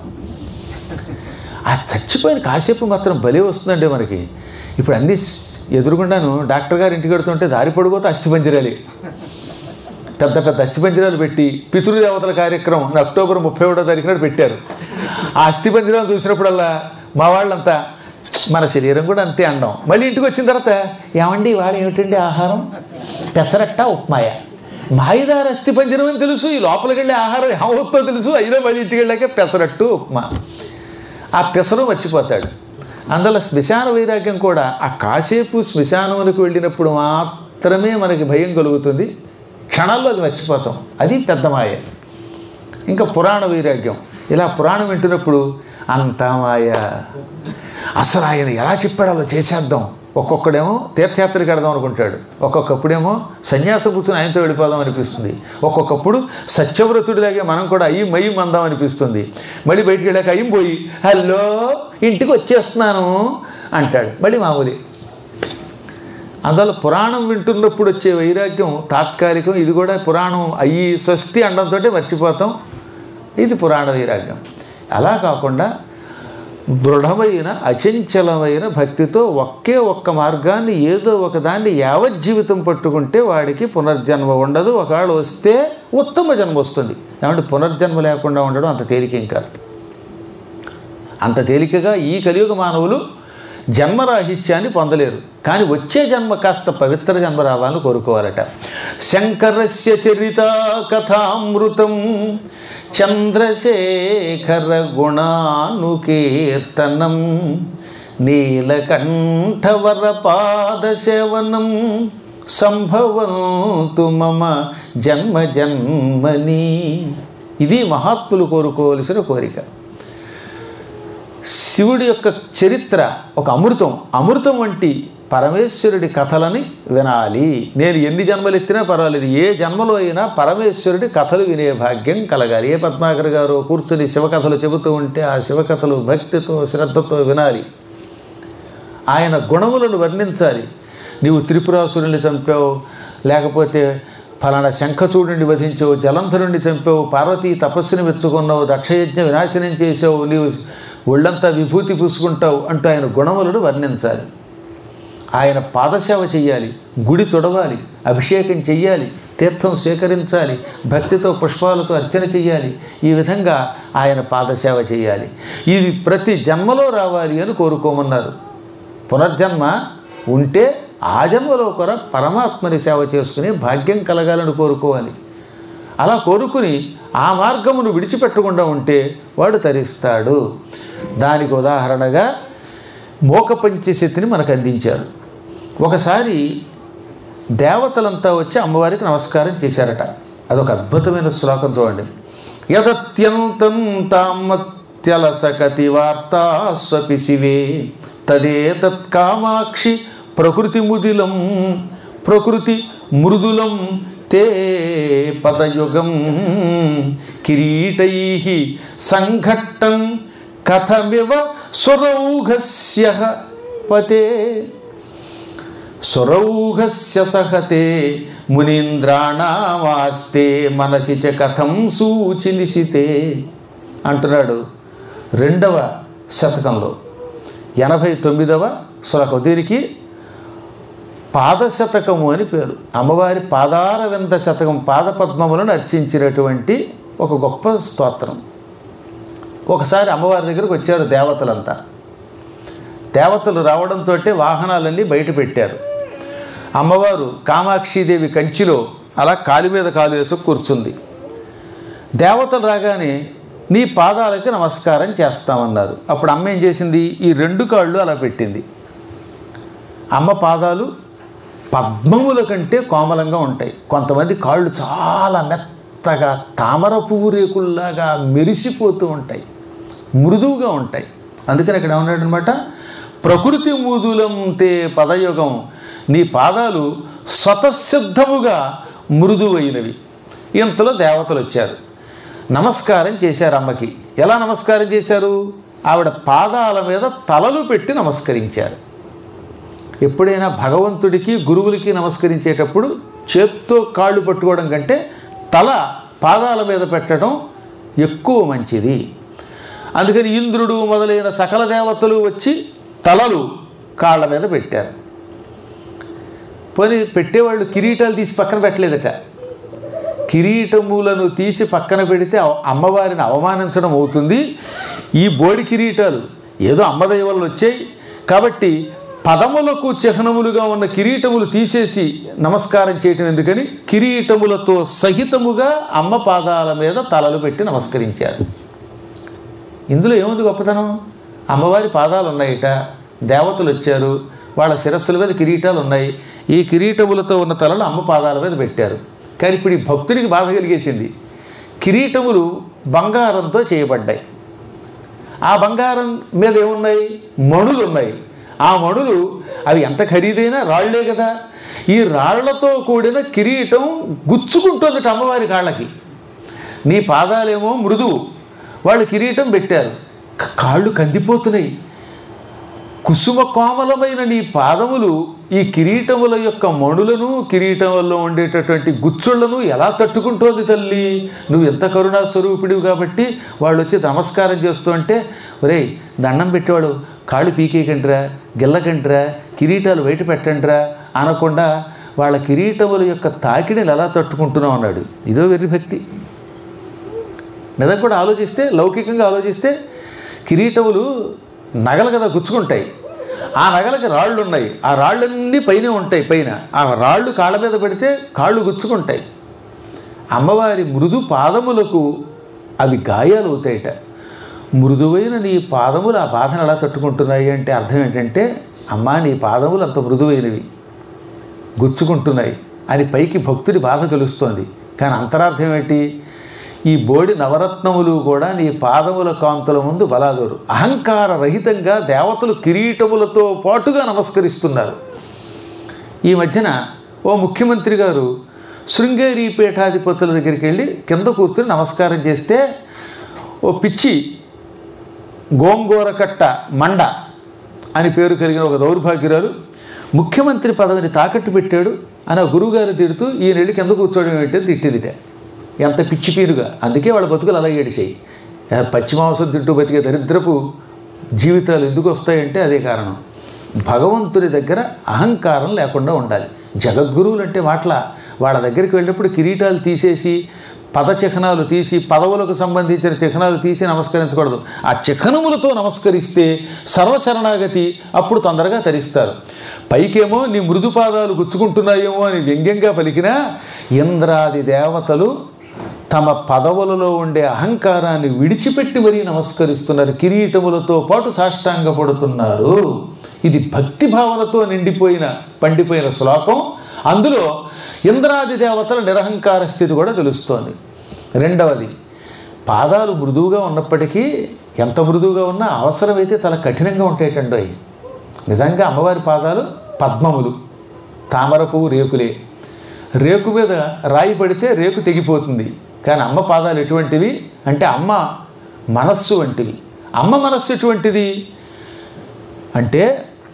[SPEAKER 1] ఆ చచ్చిపోయిన కాసేపు మాత్రం భలే వస్తుందండి మనకి. ఇప్పుడు అన్నీ ఎదురుగుండాను డాక్టర్ గారు ఇంటికి వెడుతుంటే దారి పడిపోతే అస్థిపంజరాలే, పెద్ద పెద్ద అస్థిపంజరాలు పెట్టి పితృదేవతల కార్యక్రమం అక్టోబర్ ముప్పై ఒకటో తారీఖున పెట్టారు. ఆ అస్థిపంజరాలు చూసినప్పుడల్లా మా వాళ్ళంతా మన శరీరం కూడా అంతే అండం. మళ్ళీ ఇంటికి వచ్చిన తర్వాత ఏమండి వాడు ఏమిటండి ఆహారం, పెసరట్ట ఉప్మాయ, మాయిదారు అస్థిపంజరం అని తెలుసు, ఈ లోపలికి వెళ్ళే ఆహారం ఏమవుతుందో తెలుసు, అయినా మళ్ళీ ఇంటికి వెళ్ళాక పెసరట్టు ఉప్మా, ఆ పెసరు మర్చిపోతాడు. అందువల్ల శ్మశాన వైరాగ్యం కూడా ఆ కాసేపు శ్మశానమునికి వెళ్ళినప్పుడు మాత్రమే మనకి భయం కలుగుతుంది, క్షణాల్లో అది మర్చిపోతాం. అది పెద్ద మాయ. ఇంకా పురాణ వైరాగ్యం, ఇలా పురాణం వింటున్నప్పుడు అంతా మాయ, అసలు ఆయన ఎలా చెప్పాడో అలా చేసేద్దాం. ఒక్కొక్కడేమో తీర్థయాత్రకి వెడదాం అనుకుంటాడు, ఒక్కొక్కప్పుడేమో సన్యాస కూర్చుని ఆయనతో వెళ్ళిపోదాం అనిపిస్తుంది, ఒక్కొక్కప్పుడు సత్యవ్రతుడిలాగే మనం కూడా అయ్యి మయ్యం అందాం అనిపిస్తుంది. మళ్ళీ బయటికి వెళ్ళాక అయ్యం పోయి హలో ఇంటికి వచ్చేస్తున్నాను అంటాడు, మళ్ళీ మామూలే. అందువల్ల పురాణం వింటున్నప్పుడు వచ్చే వైరాగ్యం తాత్కాలికం. ఇది కూడా పురాణం అయ్యి స్వస్తి అండంతో మర్చిపోతాం, ఇది పురాణ వైరాగ్యం. అలా కాకుండా దృఢమైన అచంచలమైన భక్తితో ఒకే ఒక్క మార్గాన్ని ఏదో ఒకదాన్ని యావజ్జీవితం పట్టుకుంటే వాడికి పునర్జన్మ ఉండదు. ఒకవేళ వస్తే ఉత్తమ జన్మ వస్తుంది. ఏమంటే పునర్జన్మ లేకుండా ఉండడం అంత తేలికేం కాదు. అంత తేలికగా ఈ కలియుగ మానవులు జన్మరాహిత్యాన్ని పొందలేరు. కానీ వచ్చే జన్మ కాస్త పవిత్ర జన్మ రావాలని కోరుకోవాలట. శంకరస్య చరితా కథామృతం చంద్రశేఖర గుణానుకీర్తనం నీలకంఠవర పాదసేవనం సంభవంతు మమ జన్మ జన్మని. ఇది మహాత్ములు కోరుకోవలసిన కోరిక. శివుడి యొక్క చరిత్ర ఒక అమృతం. అమృతం వంటి పరమేశ్వరుడి కథలని వినాలి. నేను ఎన్ని జన్మలు ఎత్తినా పర్వాలేదు, ఏ జన్మలో అయినా పరమేశ్వరుడి కథలు వినే భాగ్యం కలగాలి. ఏ పద్మాకర్ గారు కూర్చుని శివకథలు చెబుతూ ఉంటే ఆ శివకథలు భక్తితో శ్రద్ధతో వినాలి. ఆయన గుణములను వర్ణించాలి. నీవు త్రిపురాసురుని చంపావు, లేకపోతే ఫలానా శంఖచూడుని వధించావు, జలంధరుణ్ణి చంపావు, పార్వతీ తపస్సుని మెచ్చుకున్నావు, దక్షయజ్ఞ వినాశనం చేసావు, నీవు ఒళ్ళంతా విభూతి పూసుకుంటావు అంటూ ఆయన గుణములను వర్ణించాలి. ఆయన పాదసేవ చెయ్యాలి, గుడి తొడవాలి, అభిషేకం చెయ్యాలి, తీర్థం స్వీకరించాలి, భక్తితో పుష్పాలతో అర్చన చెయ్యాలి. ఈ విధంగా ఆయన పాదసేవ చెయ్యాలి. ఇది ప్రతి జన్మలో రావాలి అని కోరుకోమన్నారు. పునర్జన్మ ఉంటే ఆ జన్మలో కూడా పరమాత్మని సేవ చేసుకుని భాగ్యం కలగాలని కోరుకోవాలి. అలా కోరుకుని ఆ మార్గమును విడిచిపెట్టకుండా ఉంటే వాడు తరిస్తాడు. దానికి ఉదాహరణగా మోకపంచశతిని మనకు అందించారు. ఒకసారి దేవతలంతా వచ్చి అమ్మవారికి నమస్కారం చేశారట. అదొక అద్భుతమైన శ్లోకం చూడండి. యదత్యంతం తామత్యలసకతి వార్తాస్వపి శివే తదేతత్ కామాక్షి ప్రకృతి ముదిలం ప్రకృతి మృదులం తే పదయుగం కిరీటై సంఘట్టం కథమివ సురౌఘస్య పతే సురౌఘస్య సహతే మునీంద్రాణామాస్తే మనసి చ కథం సూచినిసితే అంటున్నాడు రెండవ శతకంలో ఎనభై తొమ్మిదవ శ్లోకం. దీనికి పాదశతకము అని పేరు. అమ్మవారి పాదార వింద శతకం, పాదపద్మములను అర్చించినటువంటి ఒక గొప్ప స్తోత్రం. ఒకసారి అమ్మవారి దగ్గరకు వచ్చారు దేవతలంతా. దేవతలు రావడంతో వాహనాలన్నీ బయట పెట్టారు. అమ్మవారు కామాక్షీదేవి కంచిలో అలా కాలు మీద కాలు వేసి కూర్చుంది. దేవతలు రాగానే నీ పాదాలకి నమస్కారం చేస్తామన్నారు. అప్పుడు అమ్మ ఏం చేసింది, ఈ రెండు కాళ్ళు అలా పెట్టింది. అమ్మ పాదాలు పద్మముల కంటే కోమలంగా ఉంటాయి. కొంతమంది కాళ్ళు చాలా మెత్తగా తామర పువ్వు రేకుల్లాగా మెరిసిపోతూ ఉంటాయి, మృదువుగా ఉంటాయి. అందుకని అక్కడ ఏమన్నాడు అనమాట, ప్రకృతి మూదులం తే పదయుగం, నీ పాదాలు స్వతసిద్ధముగా మృదువైనవి. ఇంతలో దేవతలు వచ్చారు, నమస్కారం చేశారు అమ్మకి. ఎలా నమస్కారం చేశారు, ఆవిడ పాదాల మీద తలలు పెట్టి నమస్కరించారు. ఎప్పుడైనా భగవంతుడికి గురువులకి నమస్కరించేటప్పుడు చేత్తో కాళ్ళు పట్టుకోవడం కంటే తల పాదాల మీద పెట్టడం ఎక్కువ మంచిది. అందుకని ఇంద్రుడు మొదలైన సకల దేవతలు వచ్చి తలలు కాళ్ళ మీద పెట్టారు. పోనీ పెట్టేవాళ్ళు కిరీటాలు తీసి పక్కన పెట్టలేదట. కిరీటములను తీసి పక్కన పెడితే అమ్మవారిని అవమానించడం అవుతుంది. ఈ బోడి కిరీటాలు ఏదో అమ్మదయ వల్ల వచ్చాయి కాబట్టి పదములకు చిహ్నములుగా ఉన్న కిరీటములు తీసేసి నమస్కారం చేయటం ఎందుకని కిరీటములతో సహితముగా అమ్మ పాదాల మీద తలలు పెట్టి నమస్కరించారు. ఇందులో ఏముంది గొప్పతనం, అమ్మవారి పాదాలు ఉన్నాయిట, దేవతలు వచ్చారు, వాళ్ళ శిరస్సుల మీద కిరీటాలు ఉన్నాయి, ఈ కిరీటములతో ఉన్న తలలు అమ్మ పాదాల మీద పెట్టారు. కానీ ఇప్పుడు ఈ భక్తుడికి బాధ కలిగేసింది. కిరీటములు బంగారంతో చేయబడ్డాయి. ఆ బంగారం మీద ఏమున్నాయి, మణులు ఉన్నాయి. ఆ మణులు అవి ఎంత ఖరీదైనా రాళ్లే కదా. ఈ రాళ్లతో కూడిన కిరీటం గుచ్చుకుంటుంది అమ్మవారి కాళ్ళకి. నీ పాదాలేమో మృదువు, వాళ్ళు కిరీటం పెట్టారు, కాళ్ళు కందిపోతున్నాయి. కుసుమ కోమలమైన నీ పాదములు ఈ కిరీటముల యొక్క మణులను, కిరీటంలో ఉండేటటువంటి గుచ్చుళ్లను ఎలా తట్టుకుంటోంది తల్లి, నువ్వు ఎంత కరుణా స్వరూపిడివి కాబట్టి వాళ్ళు వచ్చి నమస్కారం చేస్తూ అంటే, ఒరేయ్ దండం పెట్టేవాడు కాళ్ళు పీకేయకండిరా, గిల్లకండిరా, కిరీటాలు బయట పెట్టండిరా అనకుండా వాళ్ళ కిరీటముల యొక్క తాకిడిని ఎలా తట్టుకుంటున్నావు అన్నాడు. ఇదో వెర్రి భక్తి. నిజం కూడా ఆలోచిస్తే, లౌకికంగా ఆలోచిస్తే కిరీటములు నగలు కదా గుచ్చుకుంటాయి. ఆ నగలకి రాళ్ళు ఉన్నాయి, ఆ రాళ్ళన్నీ పైనే ఉంటాయి. పైన ఆ రాళ్ళు కాళ్ళ మీద పెడితే కాళ్ళు గుచ్చుకుంటాయి. అమ్మవారి మృదు పాదములకు అవి గాయాలు అవుతాయిట. మృదువైన నీ పాదములు ఆ బాధను ఎలా తట్టుకుంటున్నాయి అంటే అర్థం ఏంటంటే, అమ్మా నీ పాదములు అంత మృదువైనవి, గుచ్చుకుంటున్నాయి అని పైకి భక్తుడి బాధ తెలుస్తోంది. కానీ అంతరార్థం ఏంటి, ఈ బోడి నవరత్నములు కూడా నీ పాదముల కాంతుల ముందు బలాదోరు. అహంకార రహితంగా దేవతలు కిరీటములతో పాటుగా నమస్కరిస్తున్నారు. ఈ మధ్యన ఓ ముఖ్యమంత్రి గారు శృంగేరి పీఠాధిపతుల దగ్గరికి వెళ్ళి కింద కూర్చుని నమస్కారం చేస్తే ఓ పిచ్చి గోంగూరకట్ట మండ అని పేరు కలిగిన ఒక దౌర్భాగ్యురాలు ముఖ్యమంత్రి పదవిని తాకట్టు పెట్టాడు అని ఆ గురువుగారు తిడుతూ ఈయన వెళ్ళి కింద కూర్చోవడం ఏంటని తిట్టిదిట. ఎంత పిచ్చి పీరుగా. అందుకే వాళ్ళ బతుకులు అలా ఏడిసాయి. పశ్చిమాంసం తింటూ బతికే దరిద్రపు జీవితాలు ఎందుకు వస్తాయంటే అదే కారణం. భగవంతుని దగ్గర అహంకారం లేకుండా ఉండాలి. జగద్గురువులు అంటే మాటల వాళ్ళ దగ్గరికి వెళ్ళినప్పుడు కిరీటాలు తీసేసి పద చిహ్నాలు తీసి పదవులకు సంబంధించిన చిహ్నాలు తీసి నమస్కరించకూడదు. ఆ చిహ్నములతో నమస్కరిస్తే సర్వశరణాగతి అప్పుడు తొందరగా తరిస్తారు. పైకేమో నీ మృదుపాదాలు గుచ్చుకుంటున్నాయేమో అని వ్యంగ్యంగా పలికినా ఇంద్రాది దేవతలు తమ పదవులలో ఉండే అహంకారాన్ని విడిచిపెట్టి మరీ నమస్కరిస్తున్నారు. కిరీటములతో పాటు సాష్టాంగపడుతున్నారు. ఇది భక్తి భావనతో నిండిపోయిన పండిపోయిన శ్లోకం. అందులో ఇంద్రాది దేవతల నిరహంకార స్థితి కూడా తెలుస్తోంది. రెండవది, పాదాలు మృదువుగా ఉన్నప్పటికీ ఎంత మృదువుగా ఉన్నా అవసరమైతే చాలా కఠినంగా ఉంటాయటండి. నిజంగా అమ్మవారి పాదాలు పద్మములు, తామర పువ్వు రేకులే. రేకు మీద రాయి పడితే రేకు తెగిపోతుంది. కానీ అమ్మ పాదాలు ఎటువంటివి అంటే అమ్మ మనస్సు వంటివి. అమ్మ మనస్సు ఎటువంటిది, అంటే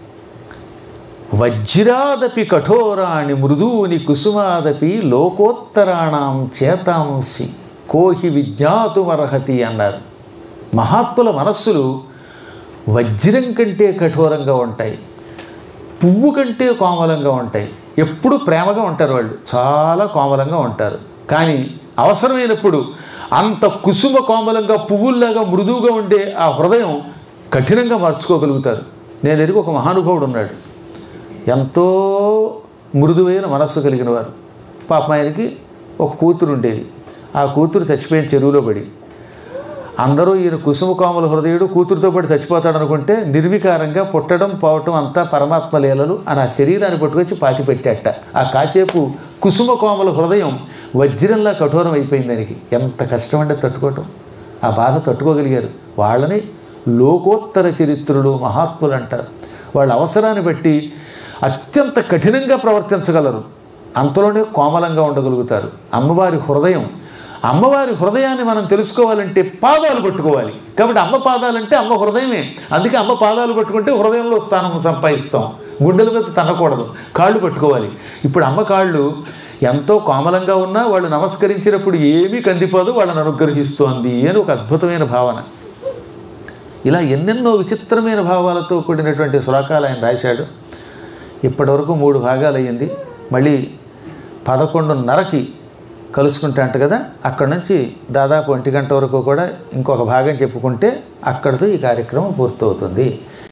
[SPEAKER 1] వజ్రాదపి కఠోరాణి మృదూని కుసుమాదపి లోకోత్తరాణం చేతాంసి కోహి విజ్ఞాతుమర్హతి అన్నారు. మహాత్ముల మనస్సులు వజ్రం కంటే కఠోరంగా ఉంటాయి, పువ్వు కంటే కోమలంగా ఉంటాయి. ఎప్పుడు ప్రేమగా ఉంటారు, వాళ్ళు చాలా కోమలంగా ఉంటారు. కానీ అవసరమైనప్పుడు అంత కుసుమ కోమలంగా పువ్వుల్లాగా మృదువుగా ఉండే ఆ హృదయం కఠినంగా మార్చుకోగలుగుతారు. నేను ఎరుగు ఒక మహానుభావుడు ఉన్నాడు, ఎంతో మృదువైన మనస్సు కలిగిన వారు. పాపం ఆయనకి ఒక కూతురు ఉండేది. ఆ కూతురు చచ్చిపోయిన చెరువులో పడి అందరూ ఈయన కుసుమ కోమల హృదయుడు కూతురుతో పాటు చచ్చిపోతాడు అనుకుంటే నిర్వికారంగా పుట్టడం పోవటం అంతా పరమాత్మ లీలలు అని ఆ శరీరాన్ని పట్టుకొచ్చి పాతి పెట్టాట. ఆ కాసేపు కుసుమ కోమల హృదయం వజ్రంలా కఠోరం అయిపోయింది. దానికి ఎంత కష్టం అంటే తట్టుకోవటం, ఆ బాధ తట్టుకోగలిగారు. వాళ్ళని లోకోత్తర చరిత్రులు మహాత్ములు అంటారు. వాళ్ళ అవసరాన్ని బట్టి అత్యంత కఠినంగా ప్రవర్తించగలరు, అంతలోనే కోమలంగా ఉండగలుగుతారు. అమ్మవారి హృదయం, అమ్మవారి హృదయాన్ని మనం తెలుసుకోవాలంటే పాదాలు పట్టుకోవాలి. కాబట్టి అమ్మ పాదాలంటే అమ్మ హృదయమే. అందుకే అమ్మ పాదాలు పట్టుకుంటే హృదయంలో స్థానం సంపాదిస్తాం. గుండెల మీద తన్నకూడదు, కాళ్ళు పట్టుకోవాలి. ఇప్పుడు అమ్మ కాళ్ళు ఎంతో కోమలంగా ఉన్నా వాళ్ళు నమస్కరించినప్పుడు ఏమీ కందిపోదు, వాళ్ళని అనుగ్రహిస్తోంది అని ఒక అద్భుతమైన భావన. ఇలా ఎన్నెన్నో విచిత్రమైన భావాలతో కూడినటువంటి శ్లోకాలు ఆయన రాశాడు. ఇప్పటివరకు మూడు భాగాలు అయ్యింది. మళ్ళీ పదకొండున్నరకి కలుసుకుంటా అంట కదా, అక్కడి నుంచి దాదాపు ఒంటి గంట వరకు కూడా ఇంకొక భాగం చెప్పుకుంటే అక్కడితో ఈ కార్యక్రమం పూర్తవుతుంది.